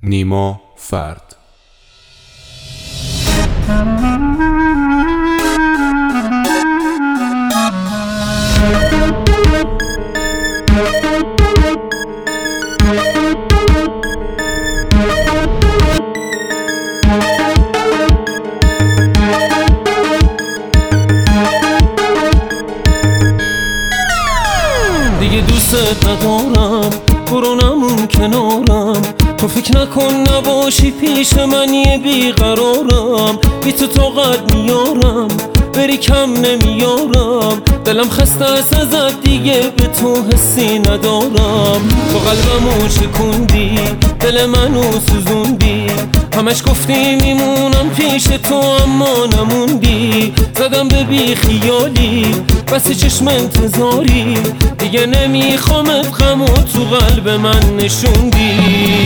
نیما فرد. دیگه دوست ندارم، برو نمون کنارم. تو فکر نکن نباشی پیش من یه بیقرارم. بی تو طاقت میارم، بری کم نمیارم. دلم خسته است ازت، دیگه به تو حسی ندارم. تو قلبمو شکوندی، دل منو سوزوندی. همش گفتی میمونم پیش تو اما نموندی. زدم به بی خیالی، بس چشم انتظاری. دیگه نمیخوامت، غمو تو قلب من نشوندی.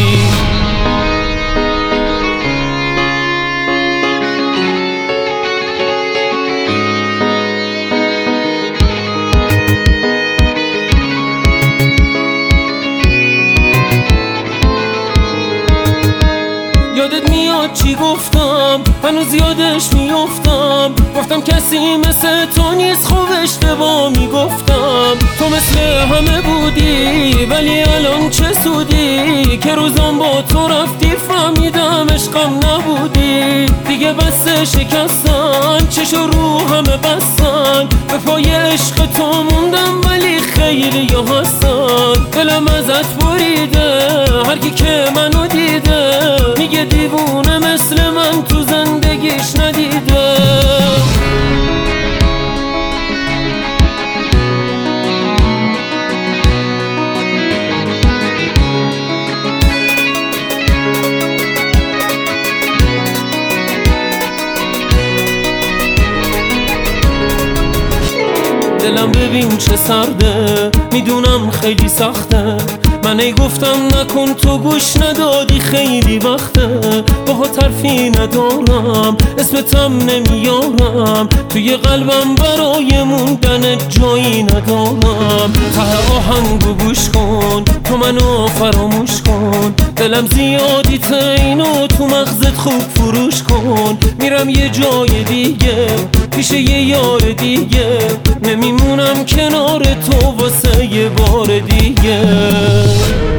یادت میاد چی گفتم؟ هنوز یادش میافتم. گفتم کسی مثل تو نیست، خوب اشتباه میگفتم. تو مثل همه بودی، ولی الان چه سودی؟ که روزام با تو رفتی، فهمیدم عشقم نبودی. دیگه بسته شکستن، چشو رو همه بستن. به پای عشق تو موندم، ولی خیلی یا هستن. دلم ازت بریده، هرکی که منو دیده میگه دیوونه مثل من تو زندگیش ندیده. دلم ببین چه سرده، میدونم خیلی سخته. من ای گفتم نکن، تو گوش ندادی. خیلی وقته باهات حرفی ندارم، اسمتم نمیارم. توی قلبم برای موندن جایی ندارم. ته آهنگو گوش کن، تو منو فراموش کن. دلم زیادی اینو تو مغزت خوب فروش کن. میرم یه جای دیگه، پیش یه یار دیگه. نمیمونم کنار تو واسه یه بار دیگه.